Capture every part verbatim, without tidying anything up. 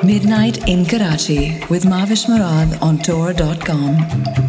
Midnight in Karachi with Mavish Murad on Tor dot com.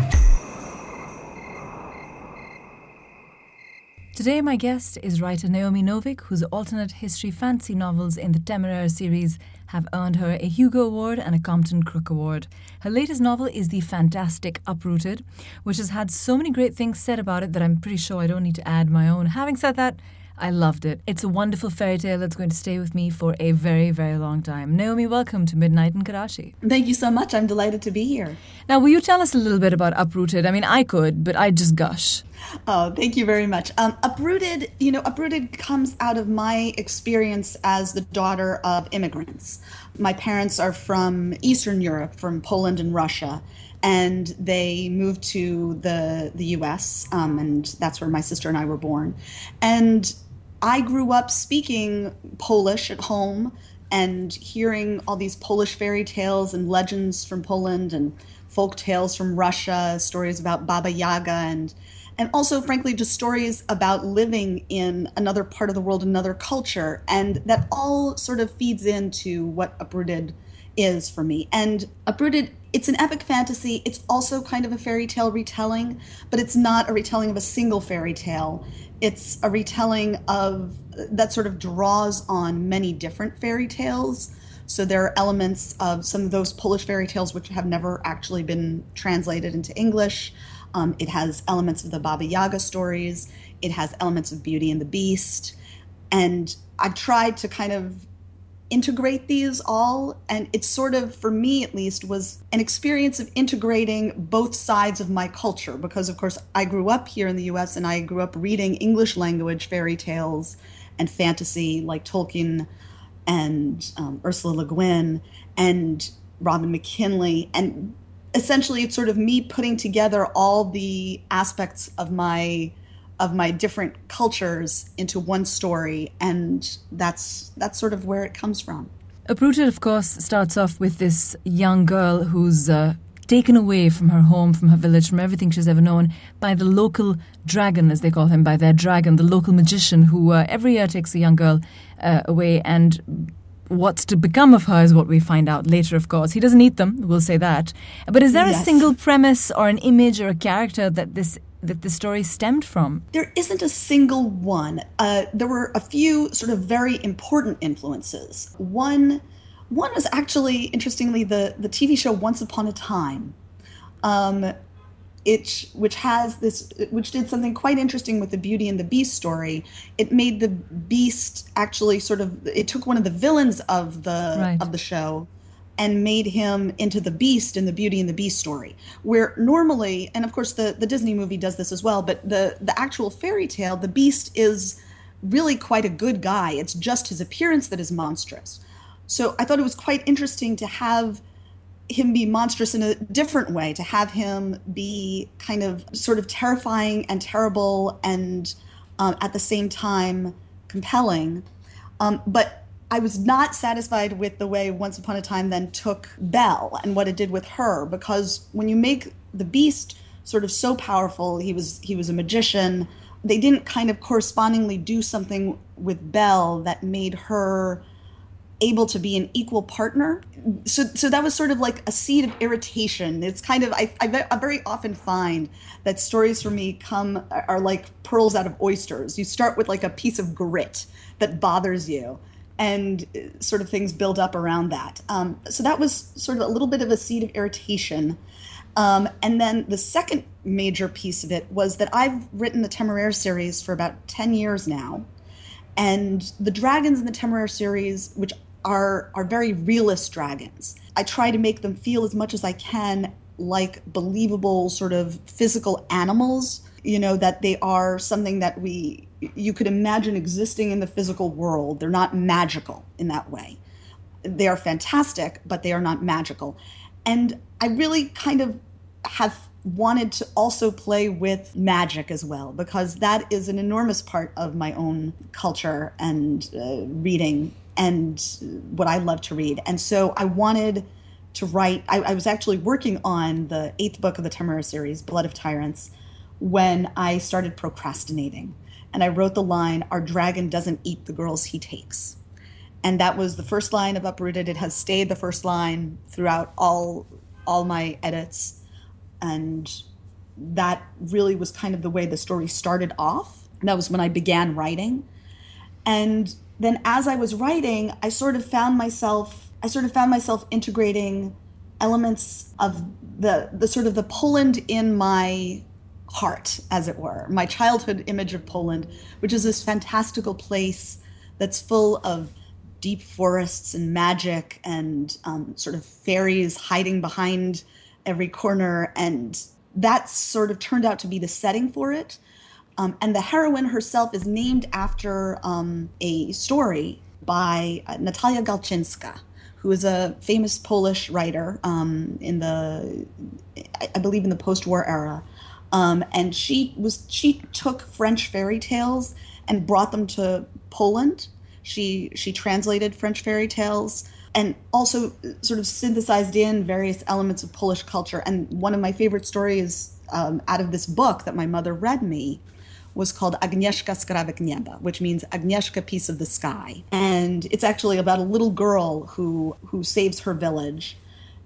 Today my guest is writer Naomi Novik, whose alternate history fantasy novels in the Temeraire series have earned her a Hugo Award and a Compton Crook Award. Her latest novel is the fantastic Uprooted, which has had so many great things said about it that I'm pretty sure I don't need to add my own. Having said that, I loved it. It's a wonderful fairy tale that's going to stay with me for a very, very long time. Naomi, welcome to Midnight in Karachi. Thank you so much. I'm delighted to be here. Now, will you tell us a little bit about Uprooted? I mean, I could, but I'd just gush. Oh, thank you very much. Um, Uprooted, you know, Uprooted comes out of my experience as the daughter of immigrants. My parents are from Eastern Europe, from Poland and Russia, and they moved to the the U S, um, and that's where my sister and I were born. And I grew up speaking Polish at home and hearing all these Polish fairy tales and legends from Poland and folk tales from Russia, stories about Baba Yaga, and and also, frankly, just stories about living in another part of the world, another culture. And that all sort of feeds into what Uprooted is for me. And Uprooted, it's an epic fantasy. It's also kind of a fairy tale retelling, but it's not a retelling of a single fairy tale. It's a retelling of that sort of draws on many different fairy tales. So there are elements of some of those Polish fairy tales which have never actually been translated into English. Um, it has elements of the Baba Yaga stories. It has elements of Beauty and the Beast. And I've tried to kind of integrate these all. And it sort of, for me at least, was an experience of integrating both sides of my culture. Because, of course, I grew up here in the U S and I grew up reading English language fairy tales and fantasy like Tolkien and um, Ursula Le Guin and Robin McKinley. And essentially, it's sort of me putting together all the aspects of my of my different cultures into one story, and that's that's sort of where it comes from. Uprooted, of course, starts off with this young girl who's uh, taken away from her home, from her village, from everything she's ever known, by the local dragon, as they call him, by their dragon, the local magician, who uh, every year takes a young girl uh, away, and what's to become of her is what we find out later, of course. He doesn't eat them, we'll say that. But is there yes. a single premise or an image or a character that this that the story stemmed from? There isn't a single one. Uh, there were a few sort of very important influences. One one was actually, interestingly, the, the T V show Once Upon a Time. Um, It, which has this, which did something quite interesting with the Beauty and the Beast story. It made the Beast actually sort of, it took one of the villains of the right. of the show and made him into the Beast in the Beauty and the Beast story. Where normally, and of course the, the Disney movie does this as well, but the, the actual fairy tale, the Beast is really quite a good guy. It's just his appearance that is monstrous. So I thought it was quite interesting to have him be monstrous in a different way, to have him be kind of sort of terrifying and terrible and um, at the same time compelling. Um, but I was not satisfied with the way Once Upon a Time then took Belle and what it did with her, because when you make the Beast sort of so powerful, he was he was a magician, they didn't kind of correspondingly do something with Belle that made her able to be an equal partner. So so that was sort of like a seed of irritation. It's kind of, I, I, I very often find that stories for me come, are like pearls out of oysters. You start with like a piece of grit that bothers you, and sort of things build up around that. Um, so that was sort of a little bit of a seed of irritation. Um, and then the second major piece of it was that I've written the Temeraire series for about ten years now. And the dragons in the Temeraire series, which are are very realist dragons, I try to make them feel as much as I can like believable sort of physical animals, you know, that they are something that we you could imagine existing in the physical world. They're not magical in that way. They are fantastic, but they are not magical. And I really kind of have wanted to also play with magic as well, because that is an enormous part of my own culture and uh, reading and what I love to read. And so I wanted to write, I, I was actually working on the eighth book of the Temeraire series, Blood of Tyrants, when I started procrastinating. And I wrote the line, "Our dragon doesn't eat the girls he takes." And that was the first line of Uprooted. It has stayed the first line throughout all all my edits. And that really was kind of the way the story started off. That was when I began writing. And then as I was writing, I sort of found myself, I sort of found myself integrating elements of the, the sort of the Poland in my heart, as it were, my childhood image of Poland, which is this fantastical place that's full of deep forests and magic and um, sort of fairies hiding behind every corner. And that sort of turned out to be the setting for it. Um, and the heroine herself is named after um, a story by uh, Natalia Galczynska, who is a famous Polish writer um, in the, I believe, in the post-war era. Um, and she was she took French fairy tales and brought them to Poland. She she translated French fairy tales and also sort of synthesized in various elements of Polish culture. And one of my favorite stories um, out of this book that my mother read me was called Agnieszka Skrawek Nieba, which means Agnieszka, Piece of the Sky. And it's actually about a little girl who who saves her village.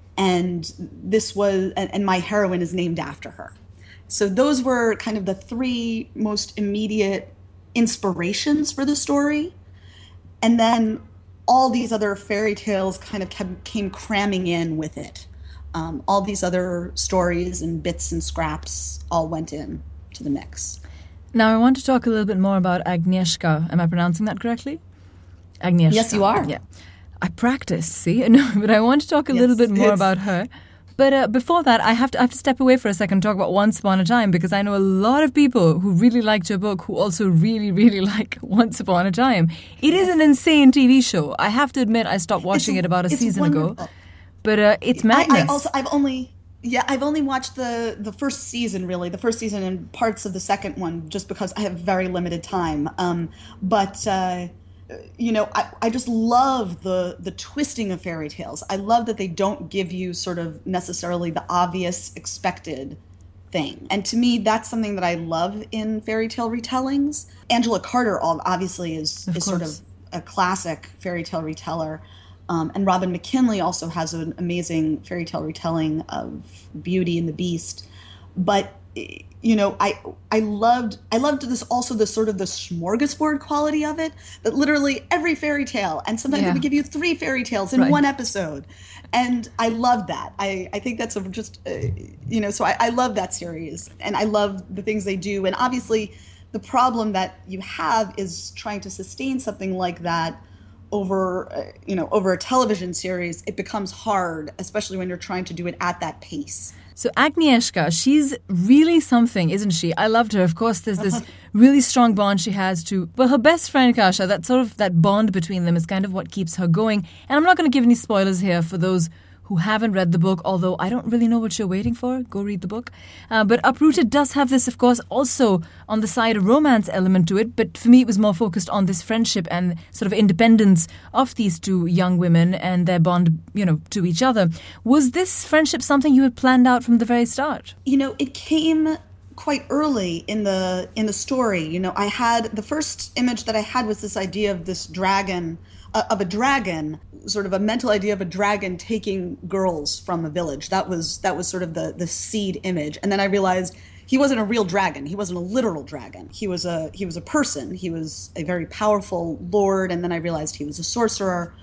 And this was and, and my heroine is named after her. So those were kind of the three most immediate inspirations for the story. And then all these other fairy tales kind of kept, came cramming in with it. Um, all these other stories and bits and scraps all went in to the mix. Now, I want to talk a little bit more about Agnieszka. Am I pronouncing that correctly? Agnieszka. Yes, you are. Yeah. I practiced, see? No, but I want to talk a yes, little bit more about her. But uh, before that, I have to I have to step away for a second and talk about Once Upon a Time, because I know a lot of people who really liked your book who also really, really like Once Upon a Time. It is an insane T V show. I have to admit, I stopped watching it's, it about a season wonderful. ago. But uh, it's madness. I, I also, I've only... Yeah, I've only watched the, the first season, really, the first season and parts of the second one, just because I have very limited time. Um, but, uh, you know, I, I just love the, the twisting of fairy tales. I love that they don't give you sort of necessarily the obvious expected thing. And to me, that's something that I love in fairy tale retellings. Angela Carter, obviously, is, is sort of a classic fairy tale reteller. Um, and Robin McKinley also has an amazing fairy tale retelling of Beauty and the Beast. But, you know, I I loved I loved this also the sort of the smorgasbord quality of it, that literally every fairy tale, and sometimes yeah. they would give you three fairy tales in right. one episode. And I love that. I, I think that's a just, uh, you know, so I, I love that series. And I love the things they do. And obviously the problem that you have is trying to sustain something like that over, uh, you know, over a television series. It becomes hard, especially when you're trying to do it at that pace. So Agnieszka, she's really something, isn't she? I loved her. Of course, there's this really strong bond she has to, well, her best friend Kasia. That sort of, that bond between them is kind of what keeps her going. And I'm not going to give any spoilers here for those who haven't read the book, although I don't really know what you're waiting for. Go read the book. Uh, but Uprooted does have this, of course, also on the side a romance element to it. But for me, it was more focused on this friendship and sort of independence of these two young women and their bond, you know, to each other. Was this friendship something you had planned out from the very start? You know, it came quite early in the in the story. You know, I had the first image that I had was this idea of this dragon, uh, of a dragon, sort of a mental idea of a dragon taking girls from a village. That was that was sort of the the seed image. And then I realized he wasn't a real dragon. He wasn't a literal dragon. He was a he was a person. He was a very powerful lord. And then I realized he was a sorcerer.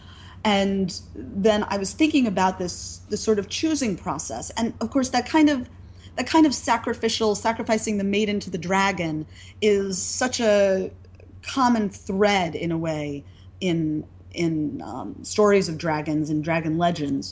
And then I was thinking about this this sort of choosing process. And of course, that kind of that kind of sacrificial, sacrificing the maiden to the dragon is such a common thread in a way in in um, stories of dragons and dragon legends.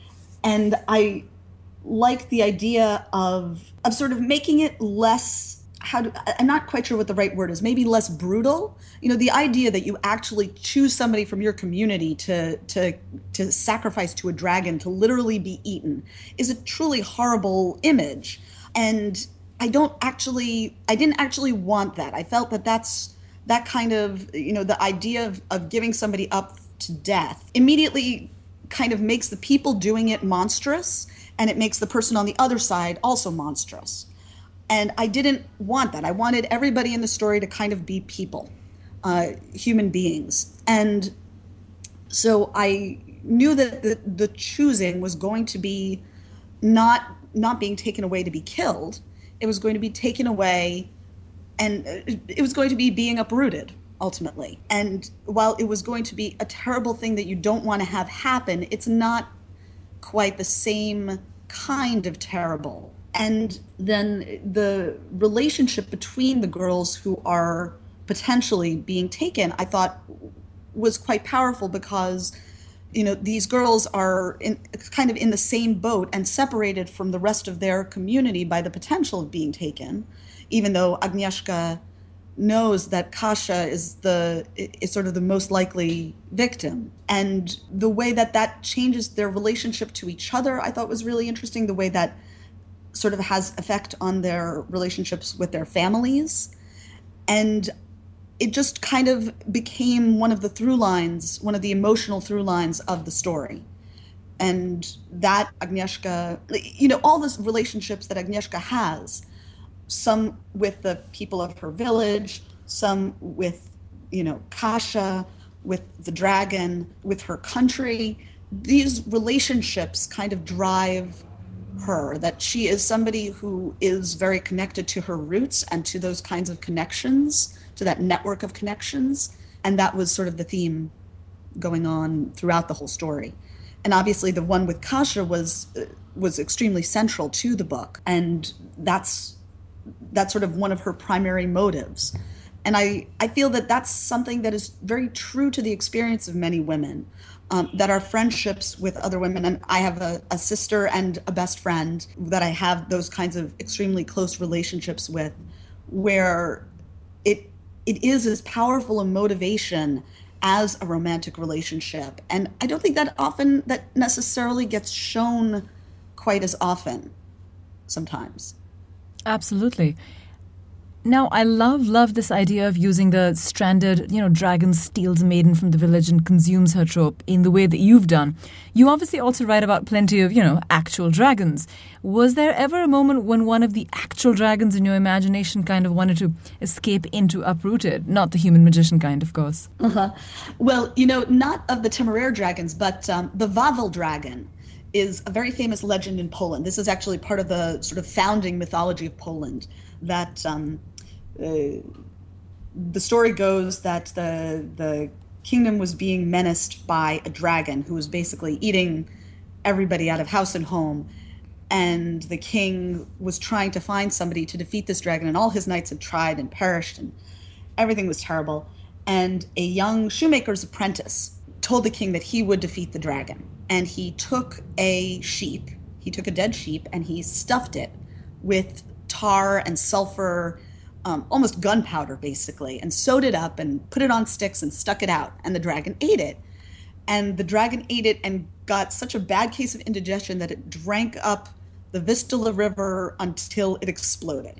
And I like the idea of of sort of making it less, how do, I'm not quite sure what the right word is, maybe less brutal. You know, the idea that you actually choose somebody from your community to to to sacrifice to a dragon, to literally be eaten, is a truly horrible image. And I don't actually, I didn't actually want that. I felt that that's that kind of, you know, the idea of, of giving somebody up to death immediately kind of makes the people doing it monstrous, and it makes the person on the other side also monstrous. And I didn't want that. I wanted everybody in the story to kind of be people, uh, human beings. And So I knew that the, the choosing was going to be not not being taken away to be killed. It was going to be taken away, and it was going to be being uprooted, ultimately. And while it was going to be a terrible thing that you don't want to have happen, it's not quite the same kind of terrible. And then the relationship between the girls who are potentially being taken, I thought was quite powerful, because you know, these girls are in, kind of in the same boat and separated from the rest of their community by the potential of being taken, even though Agnieszka knows that Kasia is the is sort of the most likely victim. And the way that that changes their relationship to each other, I thought was really interesting. The way that sort of has effect on their relationships with their families. And it just kind of became one of the through lines, one of the emotional through lines of the story. And that Agnieszka, you know, all the relationships that Agnieszka has, some with the people of her village, some with, you know, Kasia, with the dragon, with her country, these relationships kind of drive her, that she is somebody who is very connected to her roots and to those kinds of connections, to that network of connections. And that was sort of the theme going on throughout the whole story. And obviously the one with Kasia was uh, was extremely central to the book. And that's that's sort of one of her primary motives. And I, I feel that that's something that is very true to the experience of many women, um, that our friendships with other women, and I have a, a sister and a best friend that I have those kinds of extremely close relationships with, where it it is as powerful a motivation as a romantic relationship. And I don't think that often, that necessarily gets shown quite as often sometimes. Absolutely. Now, I love, love this idea of using the stranded, you know, dragon steals a maiden from the village and consumes her trope in the way that you've done. You obviously also write about plenty of, you know, actual dragons. Was there ever a moment when one of the actual dragons in your imagination kind of wanted to escape into Uprooted? Not the human magician kind, of course. Uh-huh. Well, you know, not of the Temeraire dragons, but um, the Wawel dragon is a very famous legend in Poland. This is actually part of the sort of founding mythology of Poland, that um, uh, the story goes that the the kingdom was being menaced by a dragon who was basically eating everybody out of house and home. And the king was trying to find somebody to defeat this dragon, and all his knights had tried and perished, and everything was terrible. And a young shoemaker's apprentice told the king that he would defeat the dragon. And he took a sheep, he took a dead sheep, and he stuffed it with tar and sulfur, um, almost gunpowder basically, and sewed it up and put it on sticks and stuck it out. And the dragon ate it. And the dragon ate it and got such a bad case of indigestion that it drank up the Vistula River until it exploded.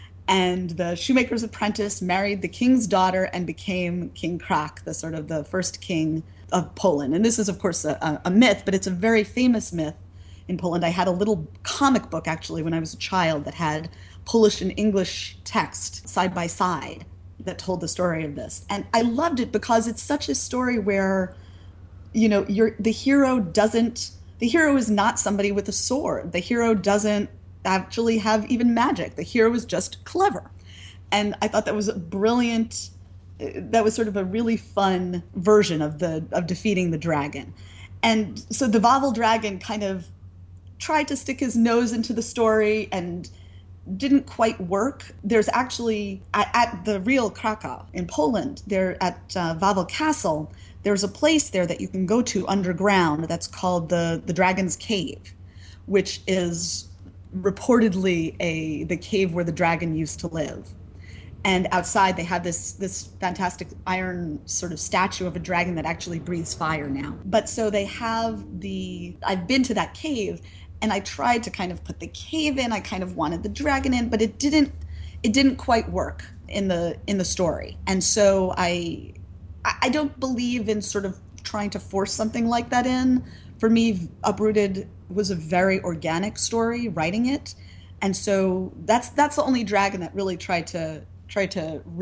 And the shoemaker's apprentice married the king's daughter and became King Krak, the sort of the first king of Poland. And this is, of course, a, a myth, but it's a very famous myth in Poland. I had a little comic book, actually, when I was a child that had Polish and English text side by side that told the story of this. And I loved it because it's such a story where, you know, you're, the hero doesn't, the hero is not somebody with a sword. The hero doesn't actually have even magic. The hero is just clever. And I thought that was a brilliant, that was sort of a really fun version of the of defeating the dragon. And so the Wawel dragon kind of tried to stick his nose into the story and didn't quite work. There's actually, at, at the real Krakow in Poland, there at uh, Wawel Castle, there's a place there that you can go to underground that's called the, the Dragon's Cave, which is reportedly a the cave where the dragon used to live. And outside they have this this fantastic iron sort of statue of a dragon that actually breathes fire now. But so they have the, I've been to that cave, and I tried to kind of put the cave in. I kind of wanted the dragon in, but it didn't it didn't quite work in the in the story. And so I I don't believe in sort of trying to force something like that in. For me, Uprooted was a very organic story, writing it. And so that's that's the only dragon that really tried to try to really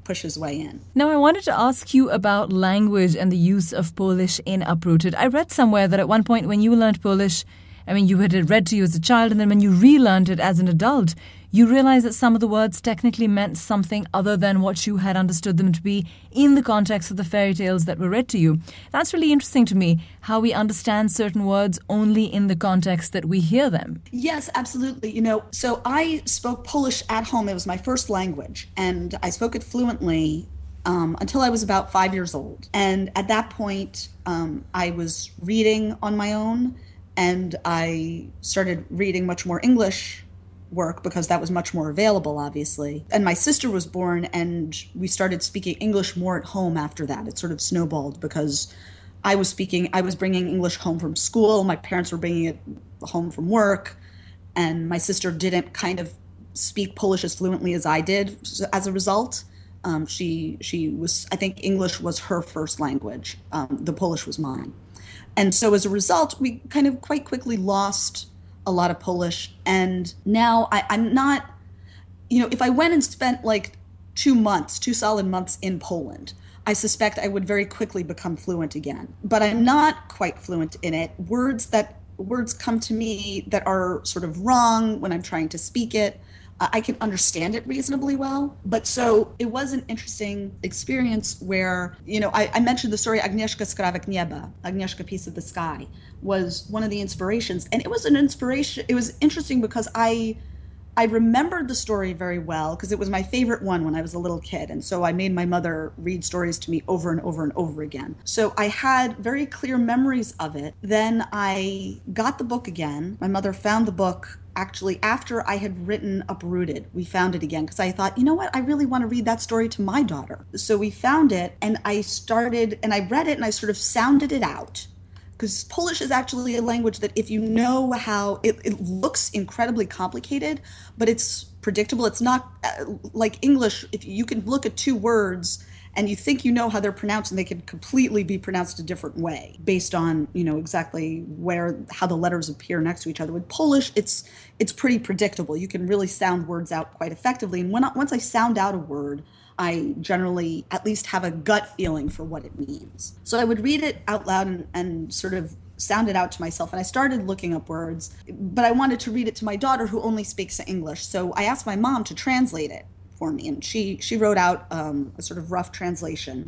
push his way in. Now, I wanted to ask you about language and the use of Polish in Uprooted. I read somewhere that at one point when you learned Polish, I mean, you had it read to you as a child, and then when you relearned it as an adult, you realized that some of the words technically meant something other than what you had understood them to be in the context of the fairy tales that were read to you. That's really interesting to me, how we understand certain words only in the context that we hear them. Yes, absolutely. You know, so I spoke Polish at home. It was my first language, and I spoke it fluently um, until I was about five years old. And at that point, um, I was reading on my own, and I started reading much more English work because that was much more available, obviously. And my sister was born, and we started speaking English more at home after that. It sort of snowballed because I was speaking, I was bringing English home from school. My parents were bringing it home from work, and my sister didn't kind of speak Polish as fluently as I did. As a result, um, she she was, I think English was her first language. Um, the Polish was mine. And so as a result, we kind of quite quickly lost a lot of Polish. And now I, I'm not, you know, if I went and spent like two months, two solid months in Poland, I suspect I would very quickly become fluent again. But I'm not quite fluent in it. Words that words come to me that are sort of wrong when I'm trying to speak it. I can understand it reasonably well. But so it was an interesting experience where, you know, I, I mentioned the story Agnieszka Skrawek Nieba, Agnieszka Piece of the Sky, was one of the inspirations. And it was an inspiration. It was interesting because I I remembered the story very well because it was my favorite one when I was a little kid. And so I made my mother read stories to me over and over and over again. So I had very clear memories of it. Then I got the book again. My mother found the book actually after I had written Uprooted. We found it again because I thought, you know what, I really want to read that story to my daughter. So we found it, and I started, and I read it, and I sort of sounded it out. Because Polish is actually a language that if you know how, it, it looks incredibly complicated, but it's predictable. It's not uh, like English. If you can look at two words and you think you know how they're pronounced, and they can completely be pronounced a different way based on, you know, exactly where, how the letters appear next to each other. With Polish, it's it's pretty predictable. You can really sound words out quite effectively. And when I, once I sound out a word, I generally at least have a gut feeling for what it means. So I would read it out loud and, and sort of sound it out to myself. And I started looking up words, but I wanted to read it to my daughter who only speaks English. So I asked my mom to translate it for me, and she she wrote out um, a sort of rough translation.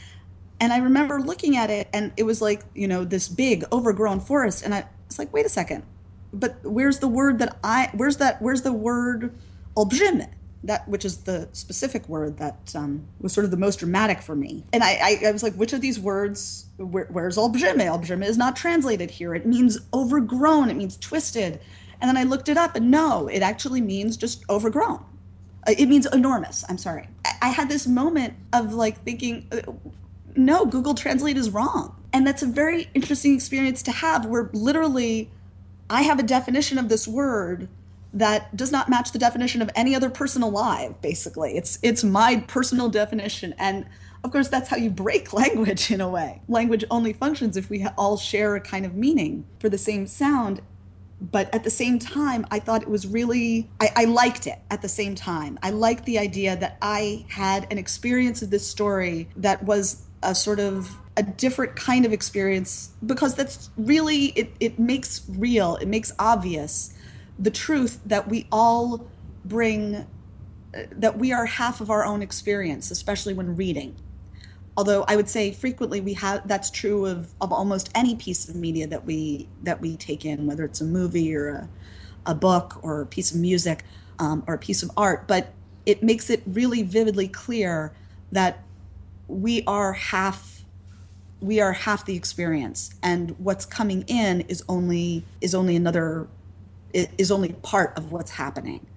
And I remember looking at it, and it was like, you know, this big overgrown forest, and I was like, wait a second, but where's the word that I where's that where's the word olbrzymy, that which is the specific word that um, was sort of the most dramatic for me. And I, I, I was like, which of these words, where, where's olbrzymy? Olbrzymy is not translated here. It means overgrown. It means twisted. And then I looked it up, and no, it actually means just overgrown. It means enormous. I'm sorry. I had this moment of like thinking, no, Google Translate is wrong. And that's a very interesting experience to have, where literally I have a definition of this word that does not match the definition of any other person alive, basically. It's it's my personal definition. And of course, that's how you break language in a way. Language only functions if we all share a kind of meaning for the same sound. But at the same time, I thought it was really, I, I liked it at the same time. I liked the idea that I had an experience of this story that was a sort of a different kind of experience, because that's really, it, it makes real, it makes obvious the truth that we all bring, that we are half of our own experience, especially when reading. Although I would say frequently we have, that's true of, of almost any piece of media that we that we take in, whether it's a movie or a, a book or a piece of music um, or a piece of art. But it makes it really vividly clear that we are half we are half the experience, and what's coming in is only is only another is only part of what's happening.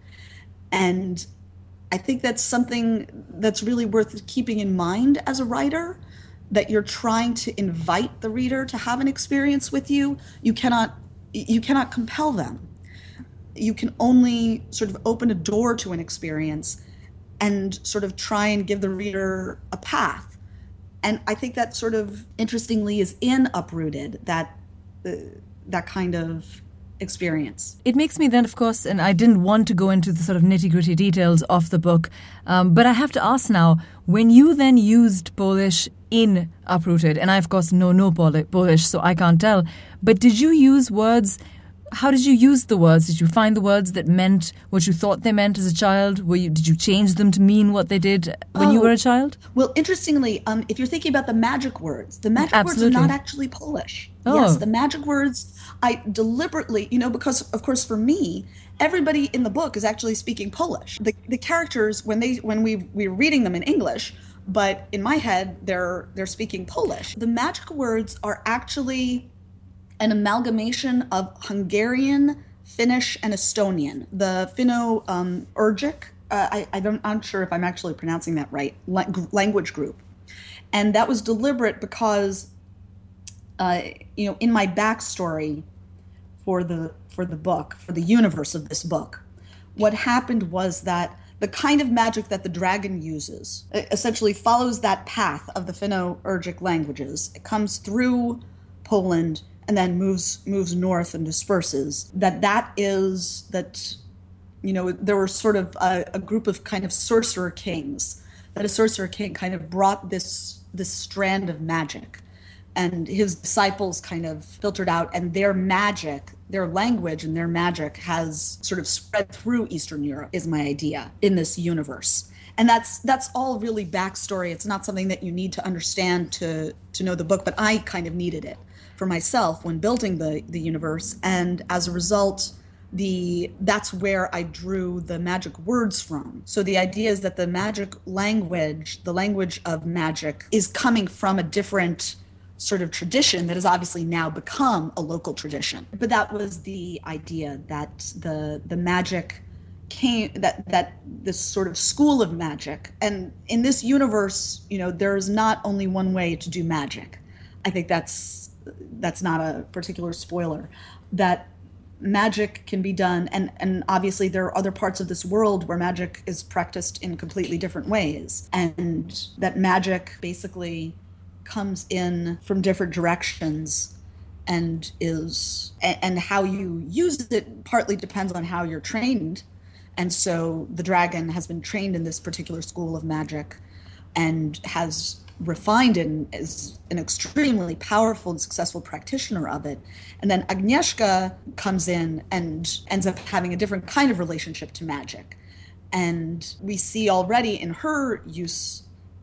And I think that's something that's really worth keeping in mind as a writer, that you're trying to invite the reader to have an experience with you. You cannot, you cannot compel them. You can only sort of open a door to an experience and sort of try and give the reader a path. And I think that sort of interestingly is in Uprooted, that uh, that kind of experience. It makes me then, of course, and I didn't want to go into the sort of nitty-gritty details of the book, um, but I have to ask now, when you then used Polish in Uprooted, and I, of course, know no Polish, so I can't tell, but did you use words... How did you use the words? Did you find the words that meant what you thought they meant as a child? Were you, did you change them to mean what they did when oh, you were a child? Well, interestingly, um, if you're thinking about the magic words, the magic Absolutely. words are not actually Polish. Oh. Yes, the magic words, I deliberately, you know, because, of course, for me, everybody in the book is actually speaking Polish. The, the characters, when they when we, we were reading them in English, but in my head, they're they're speaking Polish. The magic words are actually an amalgamation of Hungarian, Finnish, and Estonian. The Finno-Ugric, uh, I, I don't, I'm not sure if I'm actually pronouncing that right, la- language group. And that was deliberate because, uh, you know, in my backstory for the for the book, for the universe of this book, what happened was that the kind of magic that the dragon uses essentially follows that path of the Finno-Ugric languages. It comes through Poland and then moves moves north and disperses, that that is, that, you know, there were sort of a, a group of kind of sorcerer kings, that a sorcerer king kind of brought this this strand of magic, and his disciples kind of filtered out, and their magic, their language and their magic has sort of spread through Eastern Europe, is my idea, in this universe. And that's that's all really backstory. It's not something that you need to understand to, to know the book, but I kind of needed it for myself when building the, the universe. And as a result, the that's where I drew the magic words from. So the idea is that the magic language, the language of magic, is coming from a different sort of tradition that has obviously now become a local tradition. But that was the idea, that the the magic came, that that this sort of school of magic. And in this universe, you know, there's not only one way to do magic. I think that's that's not a particular spoiler, that magic can be done, and, and obviously there are other parts of this world where magic is practiced in completely different ways, and that magic basically comes in from different directions and is, and, and how you use it partly depends on how you're trained. And so the dragon has been trained in this particular school of magic and has refined and is an extremely powerful and successful practitioner of it. And then Agnieszka comes in and ends up having a different kind of relationship to magic. And we see already in her use,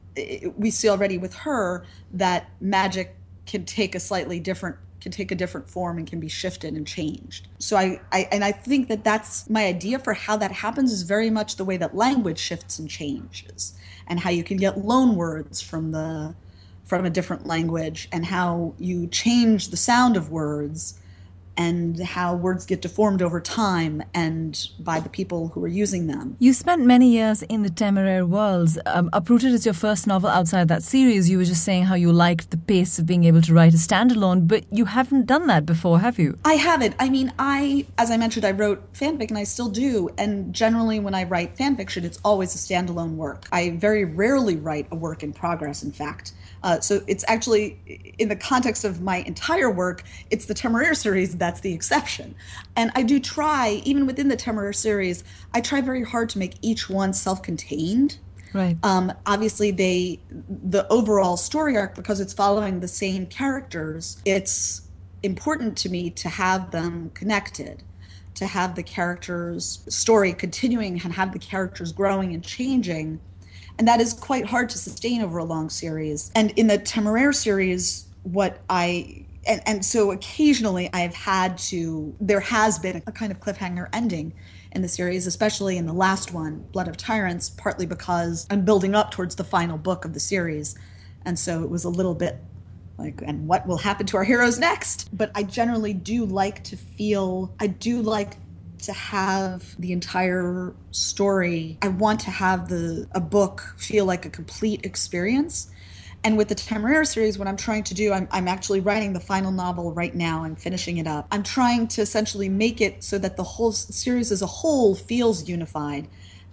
we see already with her that magic can take a slightly different, can take a different form and can be shifted and changed. So I, I and I think that that's my idea for how that happens, is very much the way that language shifts and changes, and how you can get loan words from the from a different language, and how you change the sound of words, and how words get deformed over time and by the people who are using them. You spent many years in the Temeraire worlds. Um, Uprooted is your first novel outside that series. You were just saying how you liked the pace of being able to write a standalone, but you haven't done that before, have you? I haven't. I mean, I, as I mentioned, I wrote fanfic, and I still do. And generally when I write fanfiction, it's always a standalone work. I very rarely write a work in progress, in fact. Uh, so it's actually, in the context of my entire work, it's the Temeraire series that's the exception. And I do try, even within the Temeraire series, I try very hard to make each one self-contained. Right. Um, obviously, they the overall story arc, because it's following the same characters, it's important to me to have them connected, to have the characters' story continuing and have the characters growing and changing. And that is quite hard to sustain over a long series. And in the Temeraire series, what I, and, and so occasionally I've had to, there has been a kind of cliffhanger ending in the series, especially in the last one, Blood of Tyrants, partly because I'm building up towards the final book of the series. And so it was a little bit like, and what will happen to our heroes next? But I generally do like to feel, I do like to have the entire story. I want to have the a book feel like a complete experience. And with the Temeraire series, what I'm trying to do, I'm, I'm actually writing the final novel right now and finishing it up. I'm trying to essentially make it so that the whole series as a whole feels unified,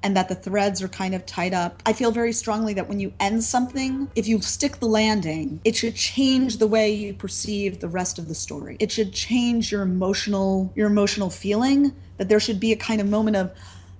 and that the threads are kind of tied up. I feel very strongly that when you end something, if you stick the landing, it should change the way you perceive the rest of the story. It should change your emotional, your emotional feeling, that there should be a kind of moment of,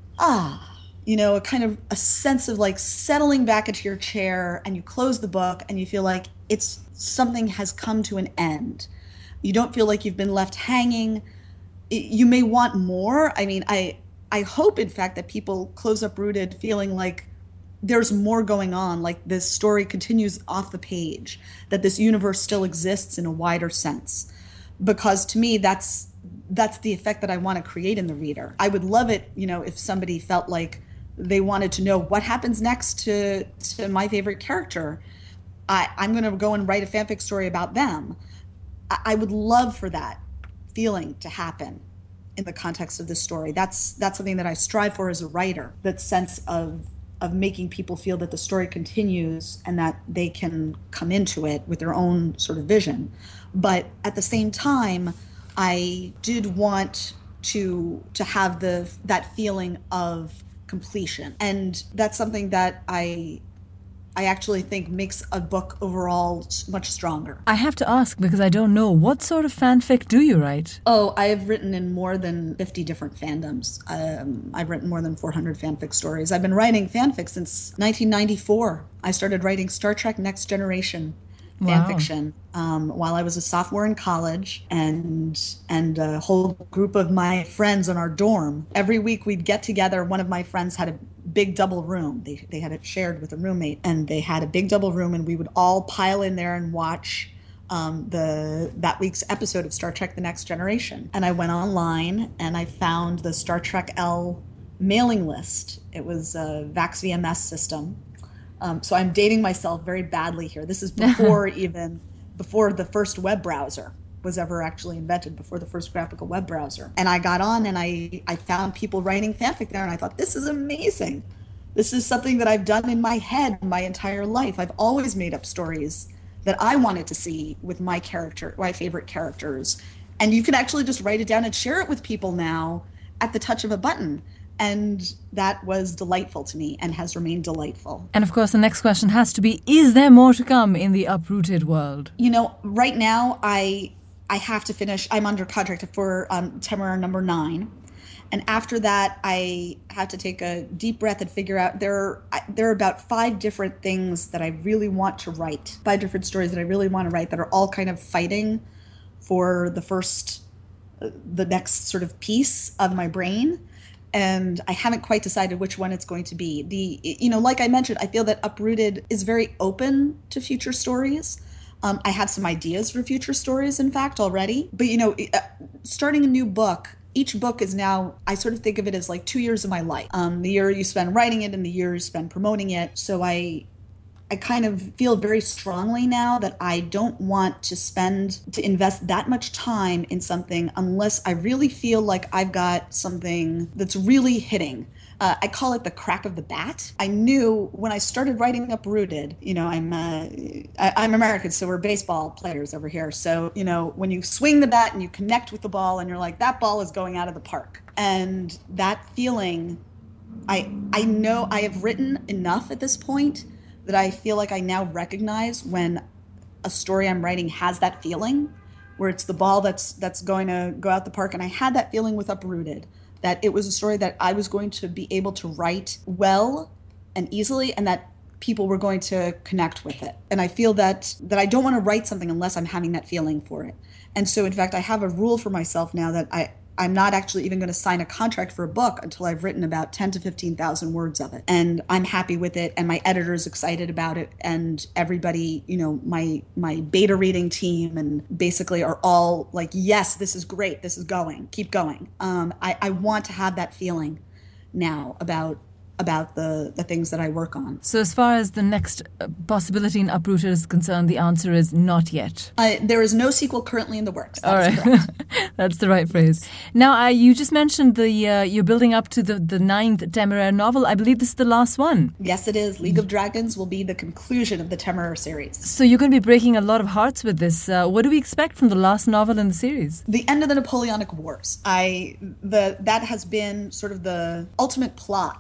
ah, you know, a kind of a sense of like settling back into your chair, and you close the book and you feel like it's something has come to an end. You don't feel like you've been left hanging. You may want more. I mean, I I hope, in fact, that people close Uprooted feeling like there's more going on, like this story continues off the page, that this universe still exists in a wider sense. Because to me, that's that's the effect that I want to create in the reader. I would love it, you know, if somebody felt like they wanted to know what happens next to, to my favorite character. I, I'm going to go and write a fanfic story about them. I, I would love for that feeling to happen in the context of this story. That's that's something that I strive for as a writer, that sense of of making people feel that the story continues and that they can come into it with their own sort of vision. But at the same time, I did want to to have the that feeling of completion. And that's something that I I actually think makes a book overall much stronger. I have to ask, because I don't know, what sort of fanfic do you write? Oh, I've written in more than fifty different fandoms. Um, I've written more than four hundred fanfic stories. I've been writing fanfic since nineteen ninety-four. I started writing Star Trek Next Generation Wow. fanfiction um, while I was a sophomore in college, and and a whole group of my friends in our dorm. Every week we'd get together. One of my friends had a big double room. They they had it shared with a roommate, and they had a big double room, and we would all pile in there and watch um, the that week's episode of Star Trek: The Next Generation. And I went online and I found the Star Trek L mailing list. It was a Vax V M S system. Um, so I'm dating myself very badly here. This is before even, before the first web browser was ever actually invented, before the first graphical web browser. And I got on and I, I found people writing fanfic there, and I thought, this is amazing. This is something that I've done in my head my entire life. I've always made up stories that I wanted to see with my character, my favorite characters. And you can actually just write it down and share it with people now at the touch of a button. And that was delightful to me and has remained delightful. And of course, the next question has to be, is there more to come in the Uprooted world? You know, right now, I I have to finish, I'm under contract for um, Temera number nine. And after that, I have to take a deep breath and figure out, there are, there are about five different things that I really want to write, five different stories that I really want to write that are all kind of fighting for the first, the next sort of piece of my brain. And I haven't quite decided which one it's going to be. The, you know, like I mentioned, I feel that Uprooted is very open to future stories. Um, I have some ideas for future stories, in fact, already. But, you know, starting a new book, each book is now, I sort of think of it as like two years of my life. Um, the year you spend writing it and the year you spend promoting it. So I... I kind of feel very strongly now that I don't want to spend, to invest that much time in something unless I really feel like I've got something that's really hitting. Uh, I call it the crack of the bat. I knew when I started writing Uprooted, you know, I'm uh, I, I'm American, so we're baseball players over here. So, you know, when you swing the bat and you connect with the ball and you're like, that ball is going out of the park. And that feeling, I I know I have written enough at this point that I feel like I now recognize when a story I'm writing has that feeling, where it's the ball that's that's going to go out the park. And I had that feeling with Uprooted, that it was a story that I was going to be able to write well and easily, and that people were going to connect with it. And I feel that that I don't want to write something unless I'm having that feeling for it. And so, in fact, I have a rule for myself now that I, I'm not actually even going to sign a contract for a book until I've written about ten to fifteen thousand words of it. And I'm happy with it, and my editor's excited about it, and everybody, you know, my my beta reading team and basically are all like, yes, this is great, this is going, keep going. Um, I, I want to have that feeling now about about the, the things that I work on. So as far as the next possibility in Uprooted is concerned, the answer is not yet. Uh, there is no sequel currently in the works. That All right. That's the right phrase. Now, uh, you just mentioned the uh, you're building up to the, the ninth Temeraire novel. I believe this is the last one. Yes, it is. League of Dragons will be the conclusion of the Temeraire series. So you're going to be breaking a lot of hearts with this. Uh, what do we expect from the last novel in the series? The end of the Napoleonic Wars. I the That has been sort of the ultimate plot of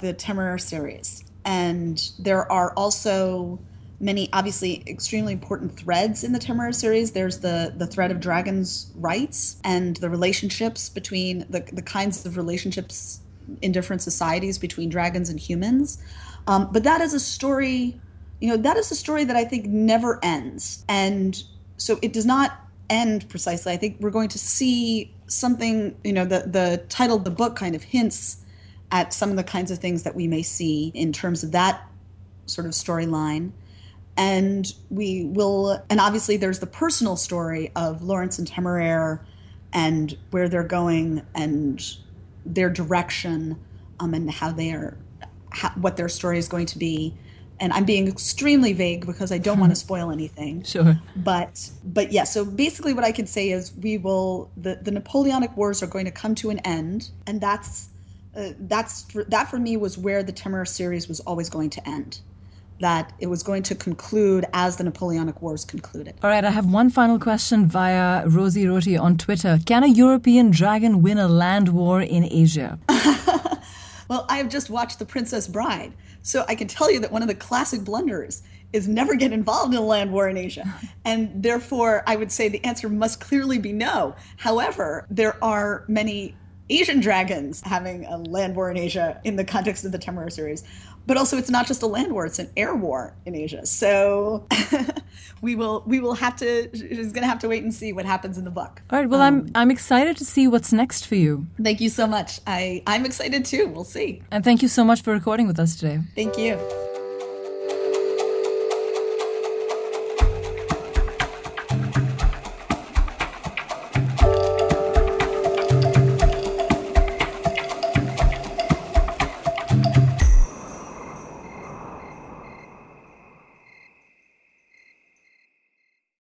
the Temeraire series. And there are also many, obviously, extremely important threads in the Temeraire series. There's the, the thread of dragons' rights and the relationships between, the, the kinds of relationships in different societies between dragons and humans. Um, but that is a story, you know, that is a story that I think never ends. And so it does not end precisely. I think we're going to see something, you know, the, the title of the book kind of hints at some of the kinds of things that we may see in terms of that sort of storyline. And we will, and obviously there's the personal story of Lawrence and Temeraire and where they're going and their direction, um, and how they are, how, what their story is going to be. And I'm being extremely vague because I don't want to spoil anything. Sure. But, but yeah, so basically what I can say is we will, the, the Napoleonic Wars are going to come to an end. And that's, uh, that's for, that for me was where the Temeraire series was always going to end. That it was going to conclude as the Napoleonic Wars concluded. All right, I have one final question via Rosie Roti on Twitter. Can a European dragon win a land war in Asia? Well, I have just watched The Princess Bride, so I can tell you that one of the classic blunders is never get involved in a land war in Asia. And therefore, I would say the answer must clearly be no. However, there are many Asian dragons having a land war in Asia in the context of the Temeraire series. But also, it's not just a land war; it's an air war in Asia. So we will we will have to. Just going to have to wait and see what happens in the book. All right. Well, um, I'm I'm excited to see what's next for you. Thank you so much. I I'm excited too. We'll see. And thank you so much for recording with us today. Thank you.